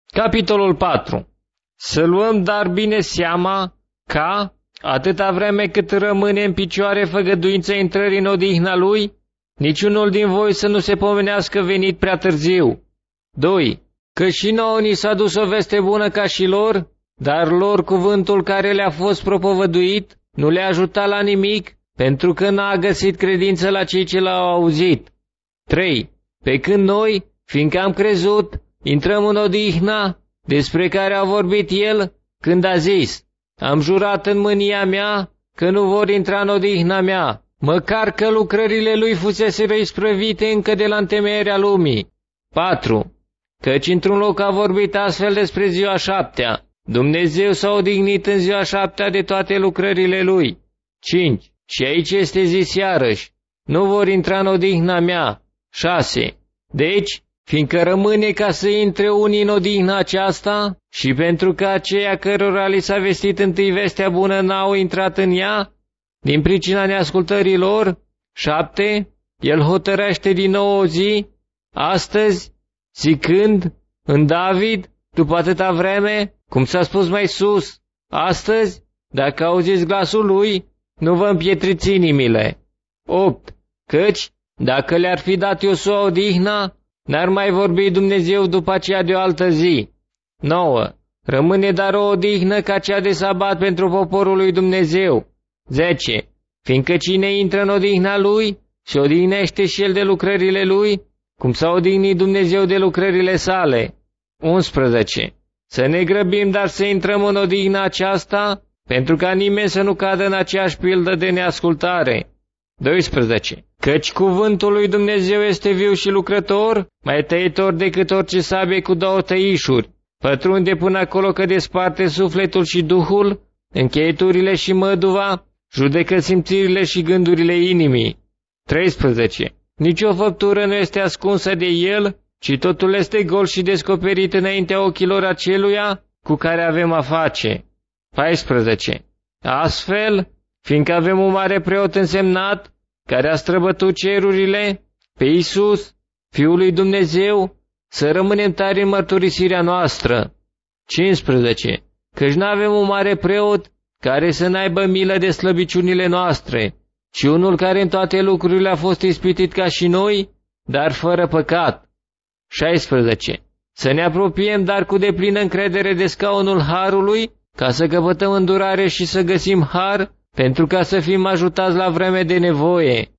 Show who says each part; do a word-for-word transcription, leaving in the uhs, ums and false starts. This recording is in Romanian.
Speaker 1: Capitolul patru. Să luăm dar bine seama ca, atâta vreme cât rămâne în picioare făgăduința intrării în odihna lui, niciunul din voi să nu se pomenească venit prea târziu. doi. Că și nouă ni s-a dus o veste bună ca și lor, dar lor cuvântul care le-a fost propovăduit nu le-a ajutat la nimic, pentru că n-a găsit credință la cei ce l-au auzit. trei. Pe când noi, fiindcă am crezut, intrăm în odihna, despre care a vorbit el când a zis: am jurat în mânia mea că nu vor intra în odihna mea, măcar că lucrările lui fuseseră isprăvite încă de la întemeierea lumii. patru. Căci într-un loc a vorbit astfel despre ziua șaptea: Dumnezeu s-a odihnit în ziua șaptea de toate lucrările lui. cinci. Și aici este zis iarăși: nu vor intra în odihna mea. șase. Deci, fiindcă rămâne ca să intre unii în odihna aceasta, și pentru că aceia cărora li s-a vestit întâi vestea bună n-au intrat în ea, din pricina neascultării lor, șapte. El hotărăște din nou o zi, astăzi, zicând în David, după atâta vreme, cum s-a spus mai sus, astăzi, dacă auziți glasul lui, nu vă împietriți inimile. opt. Căci, dacă le-ar fi dat Iosua odihna, n-ar mai vorbi Dumnezeu după aceea de o altă zi. nouă. Rămâne dar o odihnă ca cea de sabat pentru poporul lui Dumnezeu. zece. Fiindcă cine intră în odihna lui, se odihnește și el de lucrările lui, cum s-a odihnit Dumnezeu de lucrările sale. unsprezece. Să ne grăbim, dar să intrăm în odihna aceasta, pentru ca nimeni să nu cadă în aceeași pildă de neascultare. doisprezece. Căci cuvântul lui Dumnezeu este viu și lucrător, mai tăitor decât orice sabie cu două tăișuri, pătrunde până acolo că desparte sufletul și duhul, încheieturile și măduva, judecă simțirile și gândurile inimii. treisprezece. Nici o făptură nu este ascunsă de el, ci totul este gol și descoperit înaintea ochilor aceluia cu care avem a face. paisprezece. Astfel, fiindcă avem un mare preot însemnat, care a străbătut cerurile, pe Iisus, Fiul lui Dumnezeu, să rămânem tari în mărturisirea noastră. cincisprezece. Căci n-avem un mare preot care să n-aibă milă de slăbiciunile noastre, ci unul care în toate lucrurile a fost ispitit ca și noi, dar fără păcat. șaisprezece. Să ne apropiem dar cu deplină încredere de scaunul harului, ca să căpătăm îndurare și să găsim har, pentru ca să fim ajutați la vreme de nevoie.